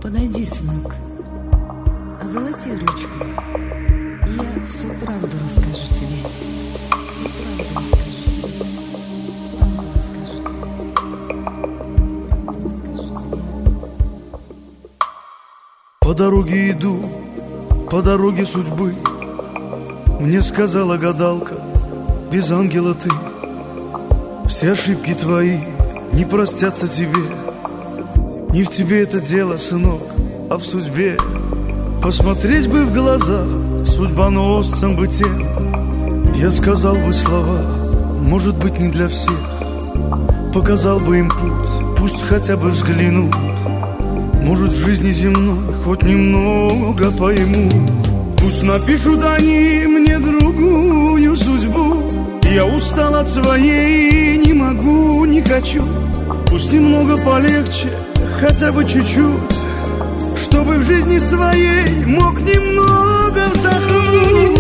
Подойди, сынок, озолоти ручку, и я всю правду расскажу тебе. Всю правду расскажу тебе. Правду расскажу тебе. Правду расскажу тебе. По дороге иду, по дороге судьбы. Мне сказала гадалка, без ангела ты. Все ошибки твои не простятся тебе. Не в тебе это дело, сынок, а в судьбе. Посмотреть бы в глаза судьбоносцам бы тем. Я сказал бы слова, может быть, не для всех. Показал бы им путь, пусть хотя бы взглянут. Может, в жизни земной хоть немного пойму. Пусть напишут они мне другую судьбу. Я устал от своей, не могу, не хочу. Пусть немного полегче, хотя бы чуть-чуть, чтобы в жизни своей мог немного вздохнуть.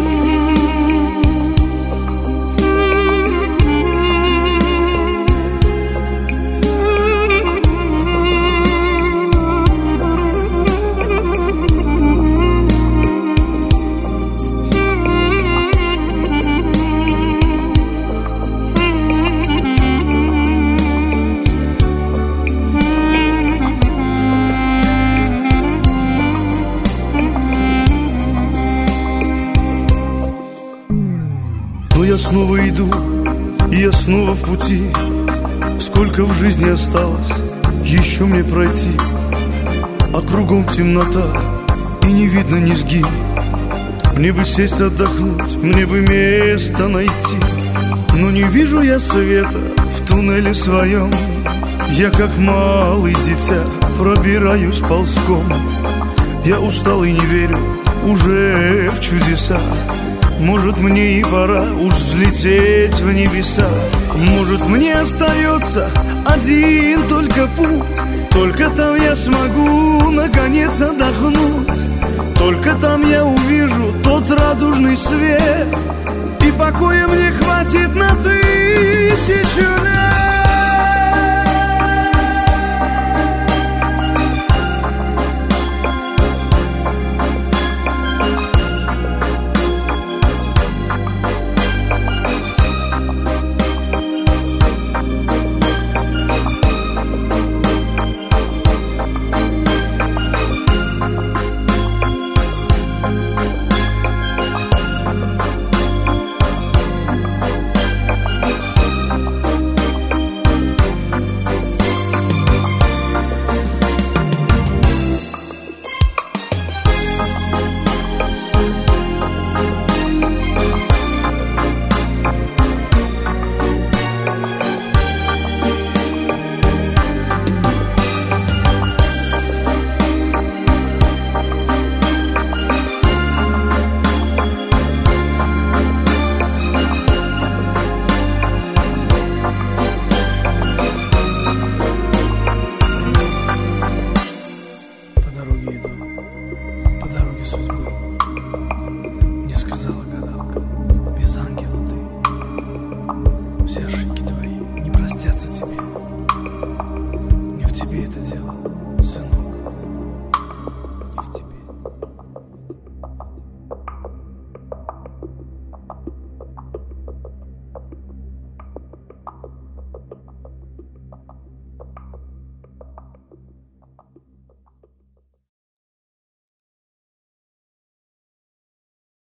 Но я снова иду, и я снова в пути. Сколько в жизни осталось еще мне пройти, а кругом темнота, и не видно низги. Мне бы сесть отдохнуть, мне бы место найти. Но не вижу я света в туннеле своем. Я как малый дитя пробираюсь ползком. Я устал и не верю уже в чудеса. Может, мне и пора уж взлететь в небеса. Может, мне остается один только путь. Только там я смогу наконец отдохнуть. Только там я увижу тот радужный свет,